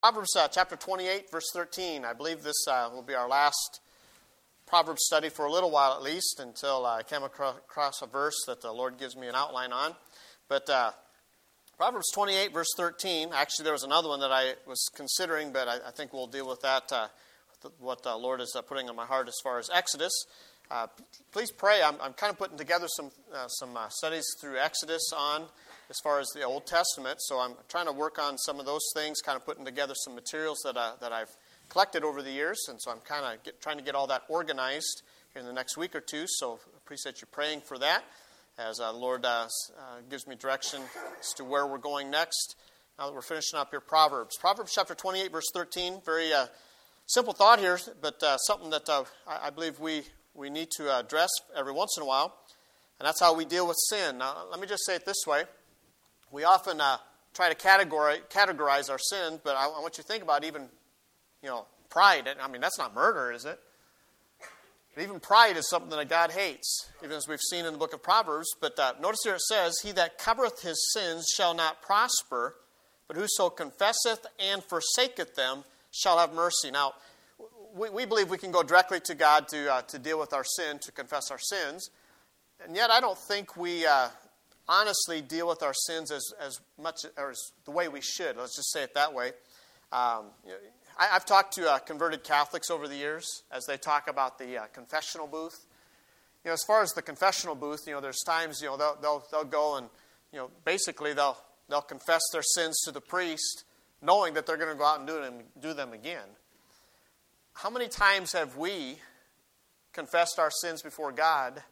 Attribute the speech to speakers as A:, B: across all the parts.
A: Proverbs chapter 28, verse 13. I believe this will be our last Proverbs study for a little while at least, until I come across a verse that the Lord gives me an outline on. But Proverbs 28, verse 13. Actually, there was another one that I was considering, but I think we'll deal with that, what the Lord is putting on my heart as far as Exodus. Please pray. I'm kind of putting together some studies through Exodus on as far as the Old Testament. So I'm trying to work on some of those things, kind of putting together some materials that I've collected over the years. And so I'm kind of trying to get all that organized in the next week or two. So I appreciate you praying for that as the Lord gives me direction as to where we're going next. Now that we're finishing up here, Proverbs. Proverbs chapter 28, verse 13. Very simple thought here, but something that I believe we need to address every once in a while. And that's how we deal with sin. Now, let me just say it this way. We often try to categorize our sin, but I want you to think about even, pride. I mean, that's not murder, is it? But even pride is something that God hates, even as we've seen in the book of Proverbs. But notice here it says, "He that covereth his sins shall not prosper, but whoso confesseth and forsaketh them shall have mercy." Now, we believe we can go directly to God to deal with our sin, to confess our sins. And yet I don't think we honestly deal with our sins as much or as the way we should. Let's just say it that way. I've talked to converted Catholics over the years as they talk about the confessional booth. As far as the confessional booth, there's times they'll go and basically they'll confess their sins to the priest, knowing that they're going to go out and do them again. How many times have we confessed our sins before God?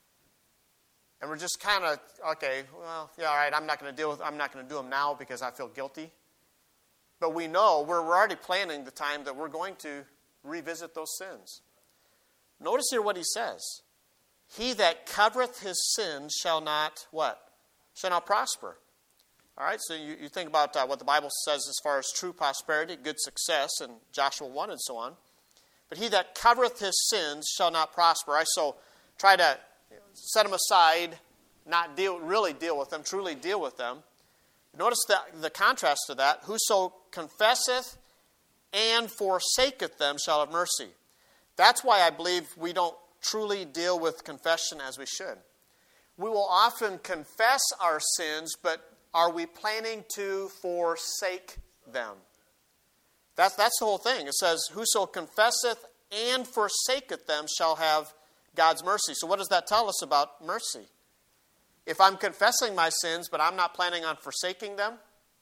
A: And we're just kind of, okay, well, yeah, all right, I'm not going to do them now because I feel guilty. But we know we're already planning the time that we're going to revisit those sins. Notice here what he says. "He that covereth his sins shall not," what? "Shall not prosper." All right, so you think about what the Bible says as far as true prosperity, good success, in Joshua 1 and so on. But he that covereth his sins shall not prosper. I so try to set them aside, not really deal with them, truly deal with them. Notice the contrast to that. "Whoso confesseth and forsaketh them shall have mercy." That's why I believe we don't truly deal with confession as we should. We will often confess our sins, but are we planning to forsake them? That's the whole thing. It says, "Whoso confesseth and forsaketh them shall have God's mercy." So what does that tell us about mercy? If I'm confessing my sins, but I'm not planning on forsaking them,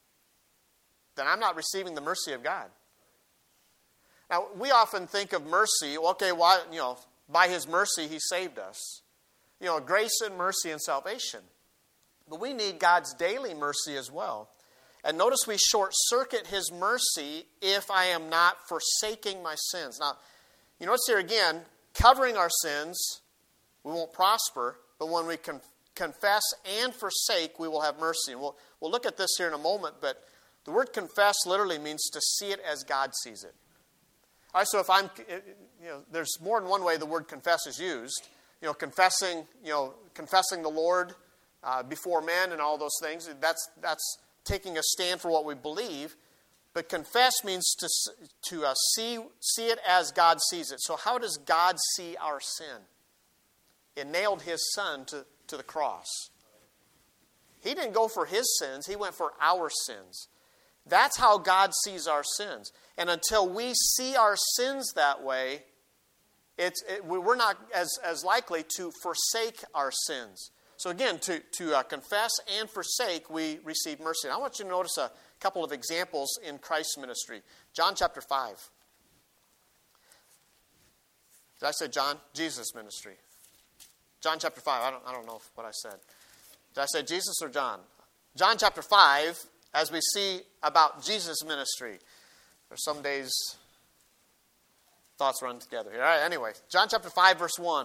A: then I'm not receiving the mercy of God. Now, we often think of mercy, okay, by His mercy He saved us. Grace and mercy and salvation. But we need God's daily mercy as well. And notice we short-circuit His mercy if I am not forsaking my sins. Now, you notice here again, covering our sins, we won't prosper, but when we confess and forsake, we will have mercy. And we'll look at this here in a moment, but the word confess literally means to see it as God sees it. All right, so if there's more than one way the word confess is used. Confessing the Lord before men and all those things. That's taking a stand for what we believe. But confess means to see it as God sees it. So how does God see our sin? It nailed His Son to the cross. He didn't go for His sins. He went for our sins. That's how God sees our sins. And until we see our sins that way, we're not as likely to forsake our sins. So again, to confess and forsake, we receive mercy. And I want you to notice a couple of examples in Christ's ministry. John chapter 5. Did I say John? Jesus' ministry. John chapter 5. I don't know what I said. Did I say Jesus or John? John chapter 5, as we see about Jesus' ministry. There's some days thoughts run together here. All right, anyway. John chapter 5, verse 1.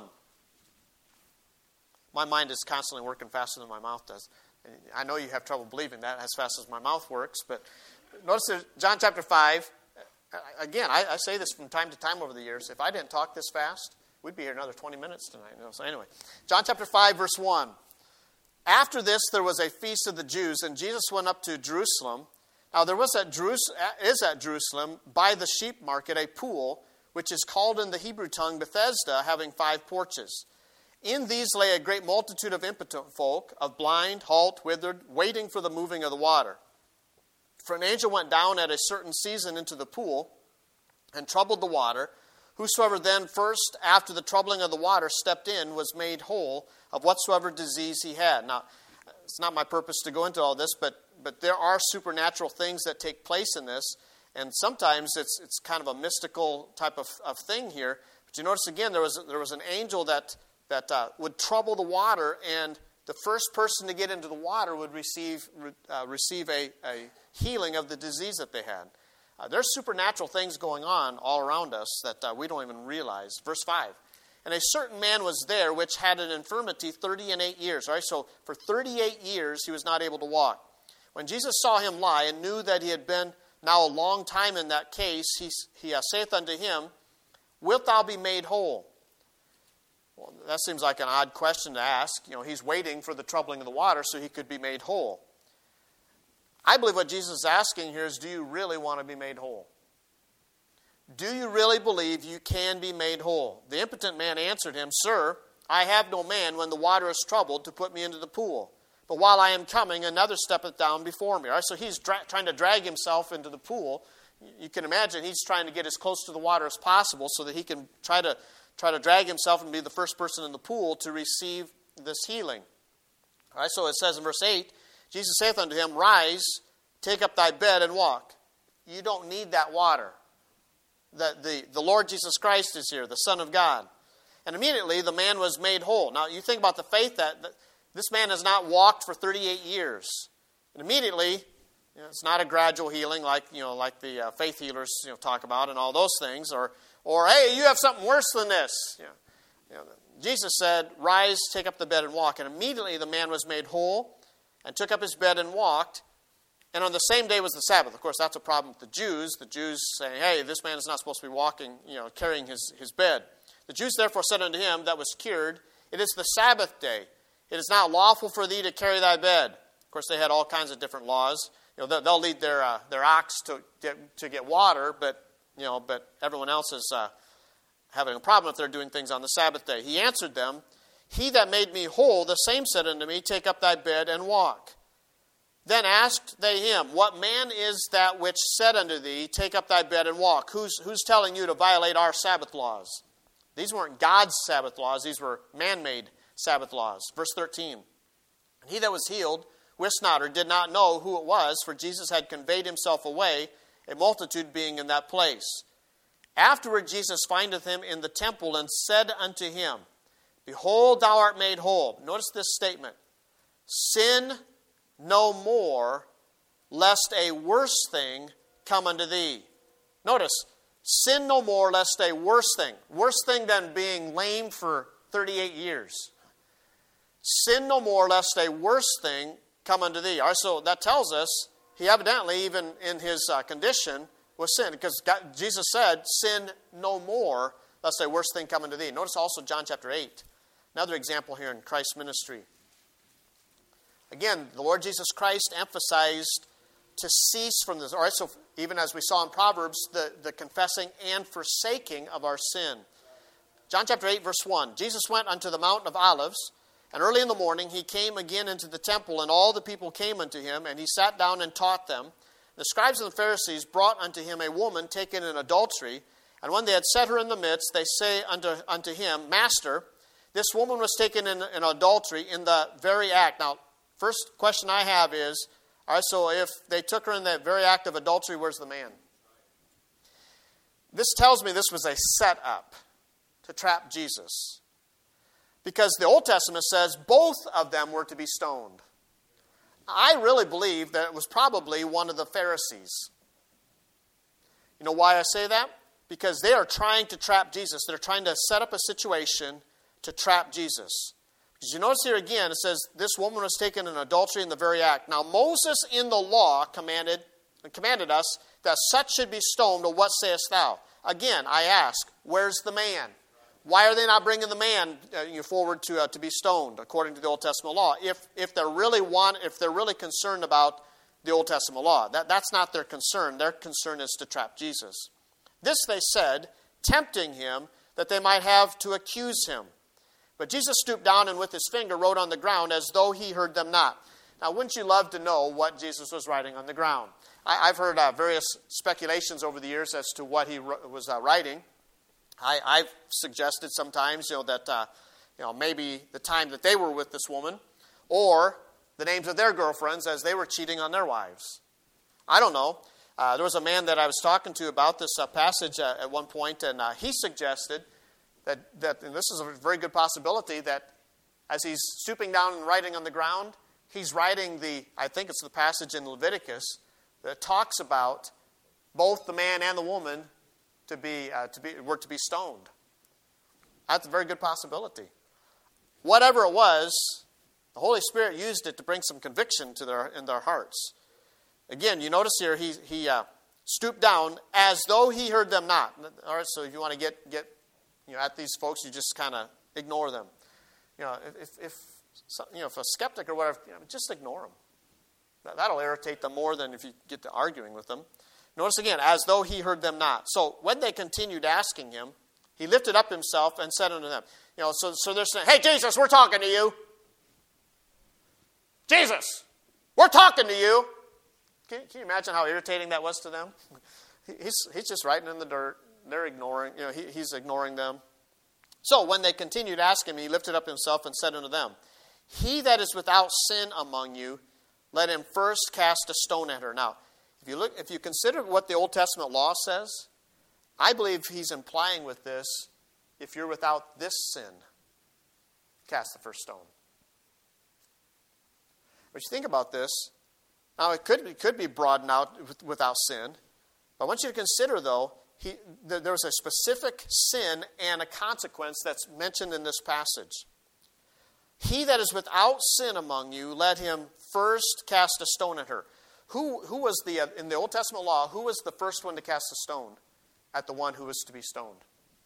A: My mind is constantly working faster than my mouth does. I know you have trouble believing that as fast as my mouth works, but notice John chapter 5. Again, I say this from time to time over the years. If I didn't talk this fast, we'd be here another 20 minutes tonight. So anyway, John chapter 5, verse 1. "After this, there was a feast of the Jews, and Jesus went up to Jerusalem. Now there is at Jerusalem by the sheep market a pool, which is called in the Hebrew tongue Bethesda, having 5 porches. In these lay a great multitude of impotent folk, of blind, halt, withered, waiting for the moving of the water. For an angel went down at a certain season into the pool, and troubled the water. Whosoever then first, after the troubling of the water, stepped in, was made whole of whatsoever disease he had. Now, it's not my purpose to go into all this, but there are supernatural things that take place in this, and sometimes it's kind of a mystical type of thing here. But you notice again, there was an angel that would trouble the water, and the first person to get into the water would receive a healing of the disease that they had. There's supernatural things going on all around us that we don't even realize. Verse 5. And a certain man was there which had an infirmity 38 years. All right, so for 38 years he was not able to walk. When Jesus saw him lie and knew that he had been now a long time in that case, he saith unto him, Wilt thou be made whole? Well, that seems like an odd question to ask. He's waiting for the troubling of the water so he could be made whole. I believe what Jesus is asking here is, do you really want to be made whole? Do you really believe you can be made whole? The impotent man answered him, Sir, I have no man when the water is troubled to put me into the pool. But while I am coming, another steppeth down before me. All right, so he's trying to drag himself into the pool. You can imagine he's trying to get as close to the water as possible so that he can try to drag himself and be the first person in the pool to receive this healing. All right, so it says in verse 8, Jesus saith unto him, Rise, take up thy bed, and walk. You don't need that water. The Lord Jesus Christ is here, the Son of God. And immediately the man was made whole. Now you think about the faith that this man has not walked for 38 years. And immediately, it's not a gradual healing like the faith healers talk about and all those things. Or hey, you have something worse than this. Jesus said, Rise, take up the bed, and walk. And immediately the man was made whole and took up his bed and walked. And on the same day was the Sabbath. Of course, that's a problem with the Jews. The Jews saying, hey, this man is not supposed to be walking, carrying his bed. The Jews therefore said unto him that was cured, It is the Sabbath day. It is not lawful for thee to carry thy bed. Of course, they had all kinds of different laws. They'll lead their ox to get water, but everyone else is having a problem if they're doing things on the Sabbath day. He answered them, He that made me whole, the same said unto me, Take up thy bed and walk. Then asked they him, What man is that which said unto thee, Take up thy bed and walk? Who's telling you to violate our Sabbath laws? These weren't God's Sabbath laws. These were man-made Sabbath laws. Verse 13. And he that was healed wist not or did not know who it was, for Jesus had conveyed himself away, a multitude being in that place. Afterward Jesus findeth him in the temple and said unto him, Behold, thou art made whole. Notice this statement. Sin no more, lest a worse thing come unto thee. Notice, sin no more, lest a worse thing. Worse thing than being lame for 38 years. Sin no more, lest a worse thing come unto thee. All right, so that tells us he evidently, even in his condition, was sin. Because Jesus said, Sin no more, lest a worse thing come unto thee. Notice also John chapter 8. Another example here in Christ's ministry. Again, the Lord Jesus Christ emphasized to cease from this. All right, so even as we saw in Proverbs, the confessing and forsaking of our sin. John chapter 8, verse 1. Jesus went unto the Mount of Olives, and early in the morning he came again into the temple, and all the people came unto him, and he sat down and taught them. The scribes and the Pharisees brought unto him a woman taken in adultery, and when they had set her in the midst, they say unto him, Master, this woman was taken in adultery in the very act. Now, first question I have is, all right, so if they took her in the very act of adultery, where's the man? This tells me this was a setup to trap Jesus. Because the Old Testament says both of them were to be stoned. I really believe that it was probably one of the Pharisees. You know why I say that? Because they are trying to trap Jesus. They're trying to set up a situation to trap Jesus. Did you notice here again, it says, this woman was taken in adultery in the very act. Now Moses in the law commanded us that such should be stoned, or what sayest thou? Again, I ask, where's the man? Why are they not bringing the man forward to be stoned according to the Old Testament law? If they're really concerned about the Old Testament law. That's not their concern. Their concern is to trap Jesus. This they said, tempting him, that they might have to accuse him. But Jesus stooped down and with his finger wrote on the ground as though he heard them not. Now, wouldn't you love to know what Jesus was writing on the ground? I've heard various speculations over the years as to what he was writing. I've suggested sometimes, that maybe the time that they were with this woman, or the names of their girlfriends as they were cheating on their wives. I don't know. There was a man that I was talking to about this passage at one point, and he suggested that and this is a very good possibility, that as he's stooping down and writing on the ground, he's writing I think it's the passage in Leviticus that talks about both the man and the woman were to be stoned. That's a very good possibility. Whatever it was, the Holy Spirit used it to bring some conviction in their hearts. Again, you notice here he stooped down as though he heard them not. All right, so if you want to get at these folks, you just kind of ignore them. If a skeptic or whatever, just ignore them. That'll irritate them more than if you get to arguing with them. Notice again, as though he heard them not. So when they continued asking him, he lifted up himself and said unto them, so they're saying, "Hey, Jesus, we're talking to you. Jesus, we're talking to you." Can you imagine how irritating that was to them? He's just writing in the dirt. They're ignoring, he's ignoring them. So when they continued asking him, he lifted up himself and said unto them, "He that is without sin among you, let him first cast a stone at her." Now, if you consider what the Old Testament law says, I believe he's implying with this, if you're without this sin, cast the first stone. But you think about this, now it could be broadened out without sin, but I want you to consider, though, there's a specific sin and a consequence that's mentioned in this passage. "He that is without sin among you, let him first cast a stone at her." Who was in the Old Testament law, who was the first one to cast a stone at the one who was to be stoned?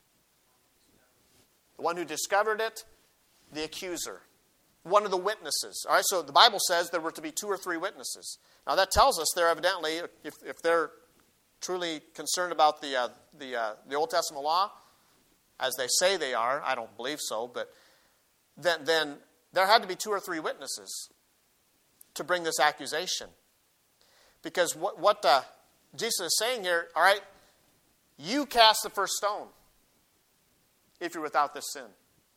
A: The one who discovered it, the accuser, one of the witnesses. All right, so the Bible says there were to be 2 or 3 witnesses. Now that tells us they're evidently, if they're truly concerned about the Old Testament law, as they say they are, I don't believe so, but then there had to be 2 or 3 witnesses to bring this accusation. Because what Jesus is saying here, all right, you cast the first stone if you're without this sin.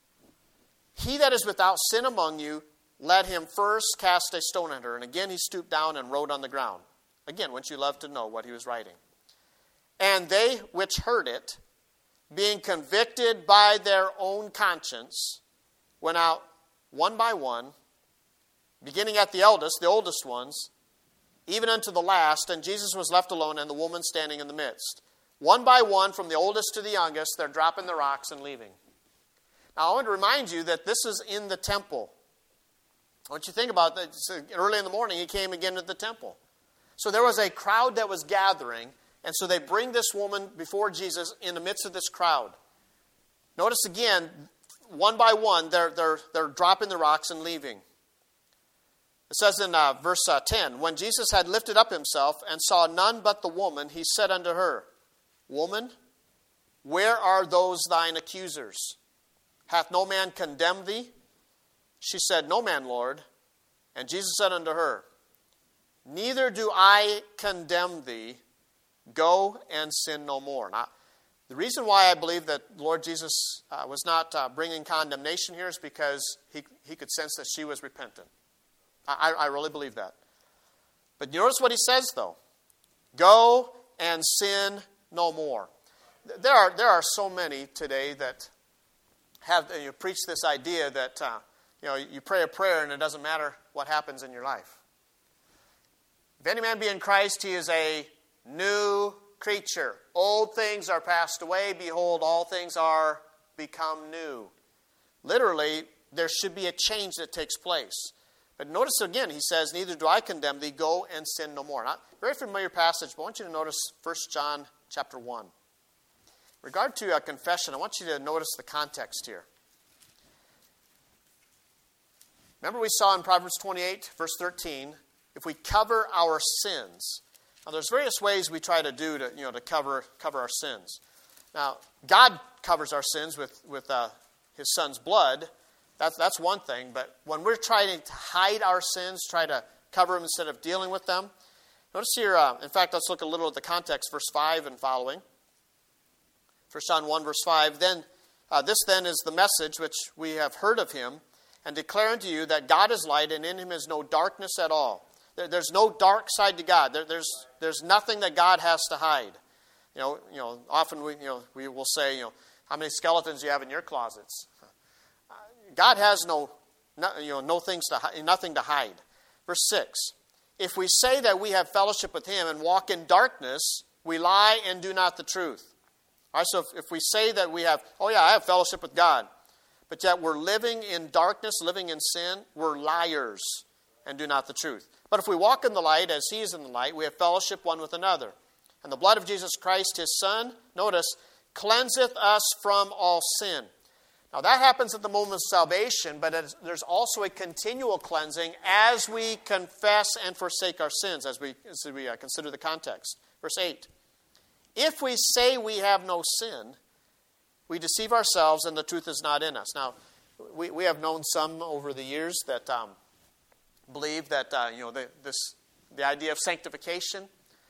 A: "He that is without sin among you, let him first cast a stone at her." And again, he stooped down and wrote on the ground. Again, wouldn't you love to know what he was writing? "And they which heard it, being convicted by their own conscience, went out one by one, beginning at the eldest, the oldest ones, even unto the last, and Jesus was left alone and the woman standing in the midst. One by one, from the oldest to the youngest, they're dropping the rocks and leaving. Now, I want to remind you that this is in the temple. I want you to think about that. Early in the morning, he came again to the temple. So there was a crowd that was gathering, and so they bring this woman before Jesus in the midst of this crowd. Notice again, one by one, they're dropping the rocks and leaving. It says in verse 10, "When Jesus had lifted up himself and saw none but the woman, he said unto her, Woman, where are those thine accusers? Hath no man condemned thee? She said, No man, Lord. And Jesus said unto her, Neither do I condemn thee. Go and sin no more." Now, the reason why I believe that Lord Jesus was not bringing condemnation here is because he could sense that she was repentant. I really believe that. But you notice what he says, though. Go and sin no more. There are so many today that have preach this idea that you pray a prayer and it doesn't matter what happens in your life. If any man be in Christ, he is a new creature. Old things are passed away. Behold, all things are become new. Literally, there should be a change that takes place. But notice again, he says, Neither do I condemn thee, go and sin no more. Not very familiar passage, but I want you to notice 1 John chapter 1. In regard to confession, I want you to notice the context here. Remember we saw in Proverbs 28, verse 13, if we cover our sins. Now, there's various ways we try to do to cover our sins. Now, God covers our sins with His Son's blood. That's one thing. But when we're trying to hide our sins, try to cover them instead of dealing with them. Notice here, in fact, let's look a little at the context, verse 5 and following. 1 John 1, verse 5. This then is the message which we have heard of Him, and declare unto you that God is light, and in Him is no darkness at all. There's no dark side to God. There's nothing that God has to hide. Often we will say, how many skeletons do you have in your closets? God has nothing to hide. Verse 6. If we say that we have fellowship with Him and walk in darkness, we lie and do not the truth. All right, so if we say that we have, I have fellowship with God, but yet we're living in darkness, living in sin, we're liars and do not the truth. But if we walk in the light as He is in the light, we have fellowship one with another. And the blood of Jesus Christ, His Son, notice, cleanseth us from all sin. Now that happens at the moment of salvation, but there's also a continual cleansing as we confess and forsake our sins, as we consider the context. Verse 8. If we say we have no sin, we deceive ourselves and the truth is not in us. Now, we have known some over the years that believe that the idea of sanctification.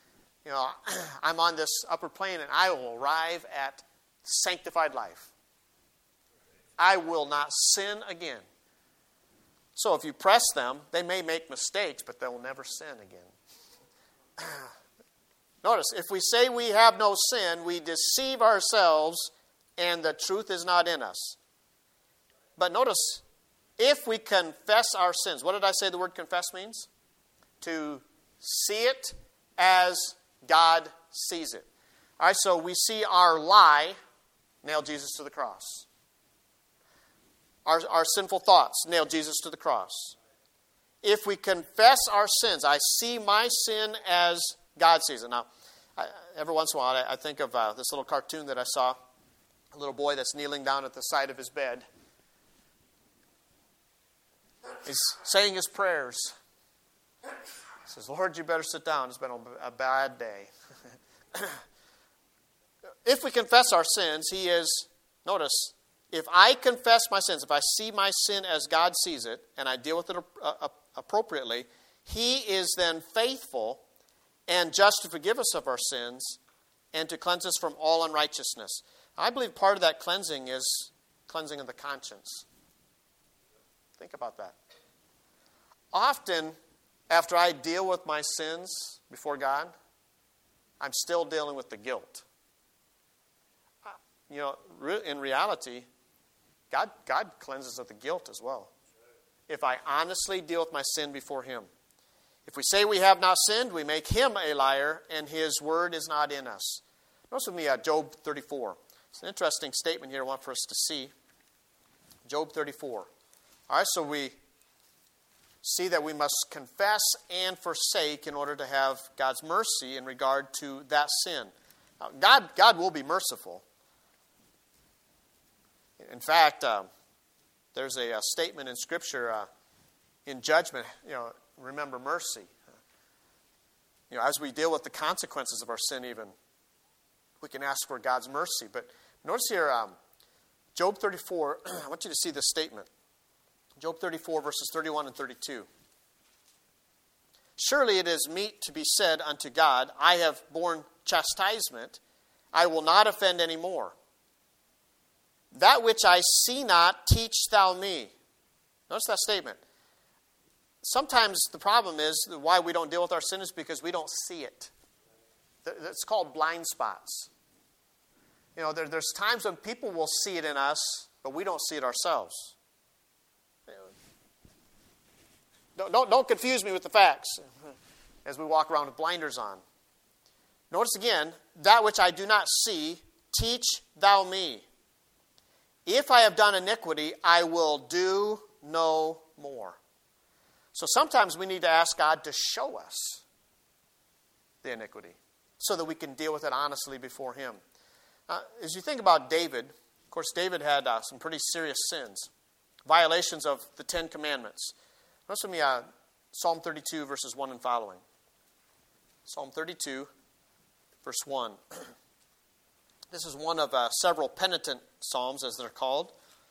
A: I'm on this upper plane and I will arrive at sanctified life. I will not sin again. So if you press them, they may make mistakes, but they will never sin again. Notice, if we say we have no sin, we deceive ourselves and the truth is not in us. But notice, if we confess our sins, what did I say the word confess means? To see it as God sees it. All right, so we see our lie, nail Jesus to the cross. Our sinful thoughts, nail Jesus to the cross. If we confess our sins, I see my sin as God sees it. Now, every once in a while, I think of this little cartoon that I saw. A little boy that's kneeling down at the side of his bed. He's saying his prayers. He says, Lord, you better sit down. It's been a bad day. If we confess our sins, He is, notice, if I confess my sins, if I see my sin as God sees it, and I deal with it appropriately, He is then faithful and just to forgive us of our sins and to cleanse us from all unrighteousness. I believe part of that cleansing is cleansing of the conscience. Think about that. Often, after I deal with my sins before God, I'm still dealing with the guilt. In reality, God cleanses of the guilt as well. If I honestly deal with my sin before Him. If we say we have not sinned, we make Him a liar, and His word is not in us. Notice with me Job 34. It's an interesting statement here I want for us to see. Job 34. All right, so we see that we must confess and forsake in order to have God's mercy in regard to that sin. Now, God will be merciful. In fact, there's a statement in Scripture in judgment, remember mercy. As we deal with the consequences of our sin even, we can ask for God's mercy. But notice here, Job 34, I want you to see this statement. Job 34, verses 31 and 32. Surely it is meet to be said unto God, I have borne chastisement, I will not offend any more. That which I see not, teach thou me. Notice that statement. Sometimes the problem is why we don't deal with our sin is because we don't see it. It's called blind spots. There's times when people will see it in us, but we don't see it ourselves. Don't confuse me with the facts as we walk around with blinders on. Notice again, that which I do not see, teach thou me. If I have done iniquity, I will do no more. So sometimes we need to ask God to show us the iniquity so that we can deal with it honestly before Him. As you think about David, of course, David had some pretty serious sins, violations of the Ten Commandments. Notice with me Psalm 32, verses 1 and following. Psalm 32, verse 1. This is one of several penitent psalms, as they're called.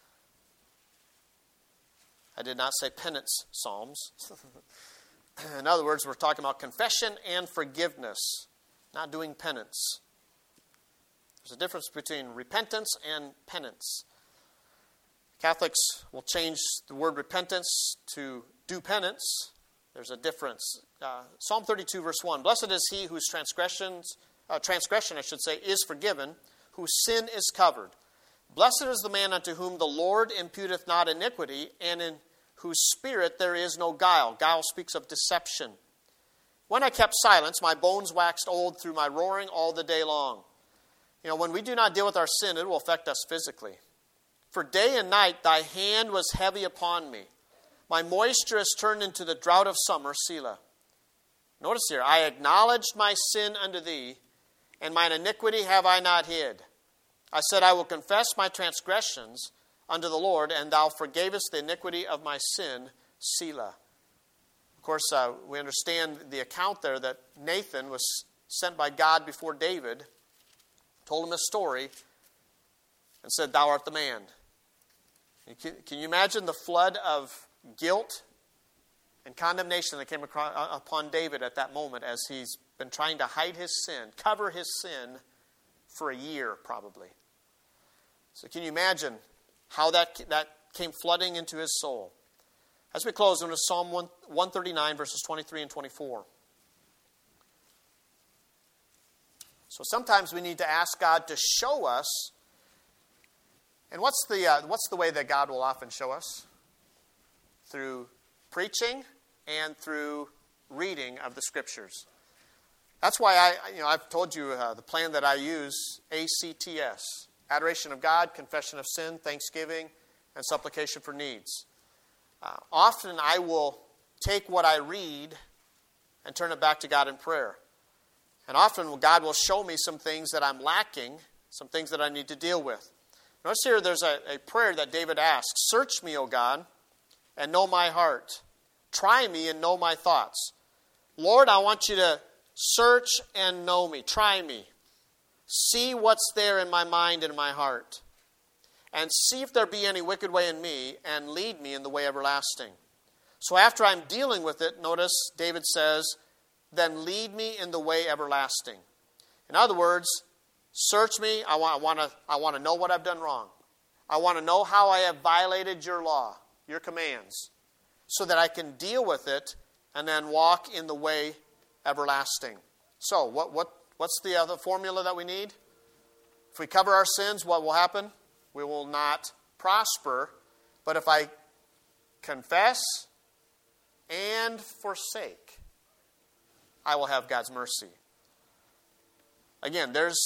A: I did not say penance psalms. In other words, we're talking about confession and forgiveness, not doing penance. There's a difference between repentance and penance. Catholics will change the word repentance to do penance. There's a difference. Psalm 32, verse 1. Blessed is he whose transgression, is forgiven, whose sin is covered. Blessed is the man unto whom the Lord imputeth not iniquity, and in whose spirit there is no guile. Guile speaks of deception. When I kept silence, my bones waxed old through my roaring all the day long. When we do not deal with our sin, it will affect us physically. For day and night thy hand was heavy upon me. My moisture is turned into the drought of summer, Selah. Notice here, I acknowledged my sin unto thee, and mine iniquity have I not hid. I said, I will confess my transgressions unto the Lord, and thou forgavest the iniquity of my sin, Selah. Of course, we understand the account there that Nathan was sent by God before David, told him a story, and said, thou art the man. Can you imagine the flood of guilt and condemnation that came upon David at that moment as he's been trying to hide his sin, cover his sin for a year probably. So can you imagine how that came flooding into his soul? As we close, into Psalm 139, verses 23 and 24. So sometimes we need to ask God to show us. And what's the way that God will often show us? Through preaching and through reading of the Scriptures. That's why I've told you the plan that I use, ACTS. Adoration of God, confession of sin, thanksgiving, and supplication for needs. Often I will take what I read and turn it back to God in prayer. And often God will show me some things that I'm lacking, some things that I need to deal with. Notice here there's a prayer that David asks. Search me, O God, and know my heart. Try me and know my thoughts. Lord, I want you to search and know me. Try me. See what's there in my mind and in my heart. And see if there be any wicked way in me, and lead me in the way everlasting. So after I'm dealing with it, notice David says, then lead me in the way everlasting. In other words, search me. I want to know what I've done wrong. I want to know how I have violated your law, your commands, so that I can deal with it and then walk in the way everlasting. So what's the other formula that we need? If we cover our sins, what will happen? We will not prosper. But if I confess and forsake, I will have God's mercy. Again, there's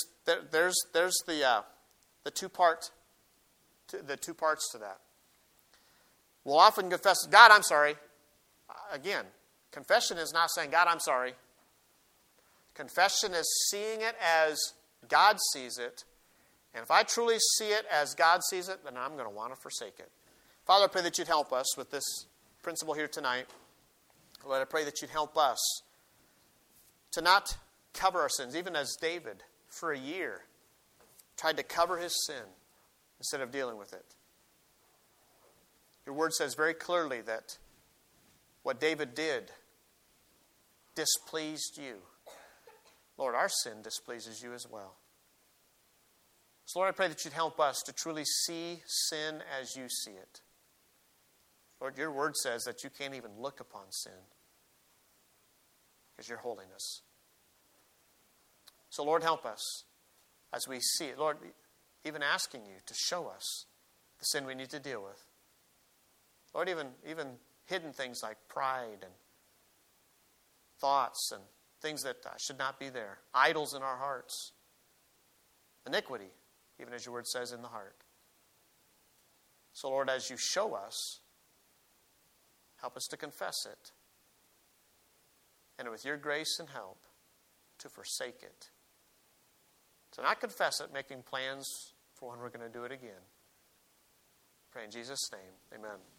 A: the two parts to that. We'll often confess, God, I'm sorry. Again, confession is not saying, God, I'm sorry. Confession is seeing it as God sees it. And if I truly see it as God sees it, then I'm going to want to forsake it. Father, I pray that you'd help us with this principle here tonight. Lord, I pray that you'd help us to not cover our sins, even as David, for a year, tried to cover his sin instead of dealing with it. Your word says very clearly that what David did displeased you. Lord, our sin displeases you as well. So Lord, I pray that you'd help us to truly see sin as you see it. Lord, your word says that you can't even look upon sin because your holiness. So Lord, help us as we see it. Lord, even asking you to show us the sin we need to deal with. Lord, even hidden things like pride and thoughts and things that should not be there. Idols in our hearts. Iniquity, even as your word says, in the heart. So Lord, as you show us, help us to confess it. And with your grace and help, to forsake it. To not confess it, making plans for when we're going to do it again. Pray in Jesus' name. Amen.